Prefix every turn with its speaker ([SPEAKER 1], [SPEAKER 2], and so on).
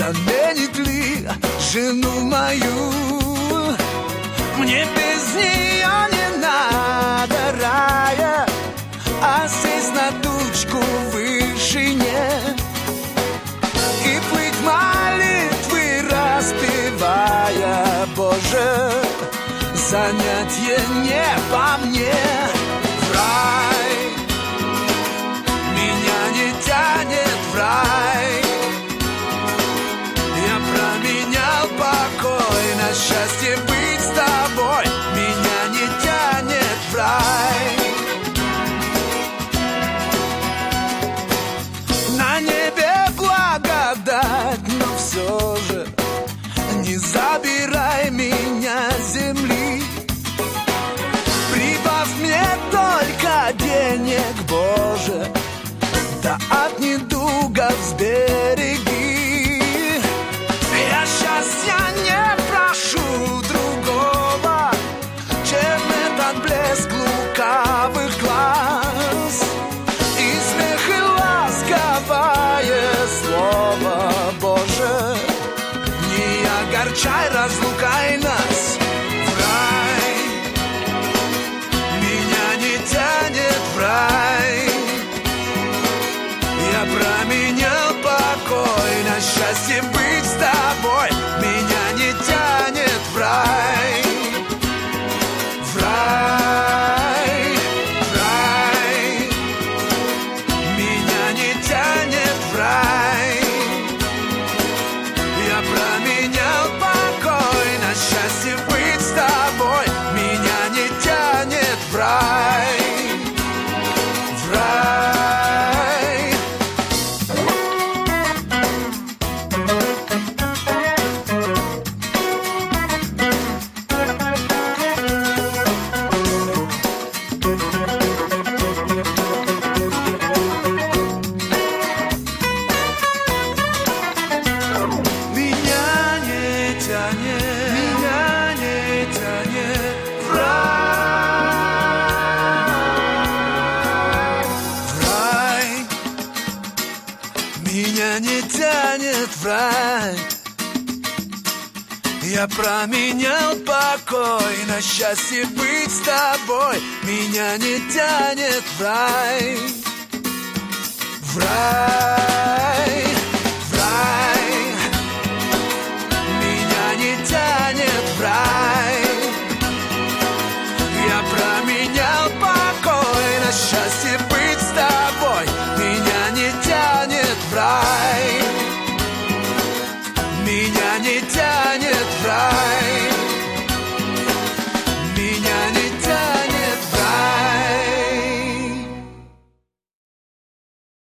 [SPEAKER 1] заменит ли жену мою? Мне без нее не надо рая, а сесть на тучку в вышине и плыть молитвы распевая. Боже, занятье не по мне. В рай меня не тянет, в рай. Я променял покой на счастье быть с тобой. Меня не тянет в рай. На небе благодать, но все же не забирай меня с земли. Прибавь мне только денег, Боже, да от недуга взбереги. Я счастья не прошу другого, чем этот блеск лукавых глаз и смех и ласковое слово. Боже, не огорчай, разлукай нас. В рай меня не тянет, в рай. Я променял покой на счастье быть с тобой. Меня не тянет в рай. В рай, в рай. Меня не тянет в рай. Я променял покой на счастье быть с тобой. Меня не тянет в рай. В рай. Меня не тянет в рай. Я променял покой на счастье быть с тобой. Меня не тянет в рай. В рай, в рай.